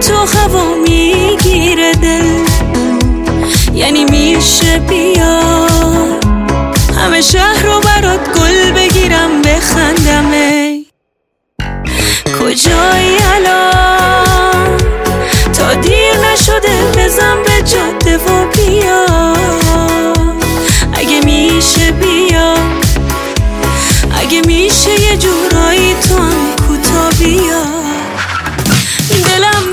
تو هوا میگیره دل، یعنی میشه بیا همه شهر رو برات گل بگیرم بخندم. ای کجای